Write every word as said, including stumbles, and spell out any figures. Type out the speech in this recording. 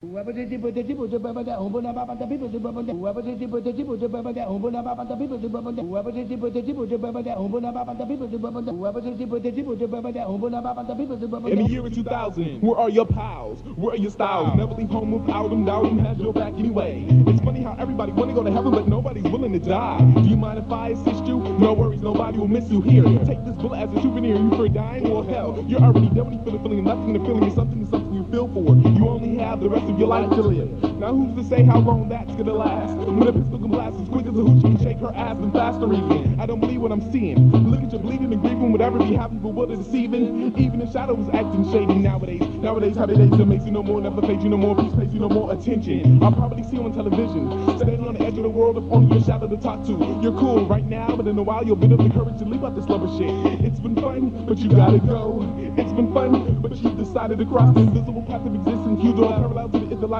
the year of two thousand, where are your pals? Where are your styles? Never leave home without them, doubt them, has your back anyway. It's funny how everybody wanna go to heaven, but nobody's willing to die. Do you mind if I assist you? No worries, nobody will miss you here. Take this bullet as a souvenir, you for dying or hell. You're already dead when you feel the feeling, nothing the feeling is something, is something you feel for. You only have the rest of your life to live. Now who's to say how long that's gonna last? When a pistol can blast as quick as a hooch can shake her ass and faster even. I don't believe what I'm seeing. Look at you bleeding and grieving, whatever be happening, but what is deceiving? Even the shadow is acting shady nowadays. Nowadays, how they days that makes you no more, never face you no more, peace pays you no more attention. I'll probably see you on television, standing on the edge of the world, if only your shadow to talk to. You're cool right now, but in a while you'll build up the courage to leave out this lover shit. It's been fun, but you gotta go. It's been fun, but you decided to cross the invisible path of existence. You draw parallel to the Israelites.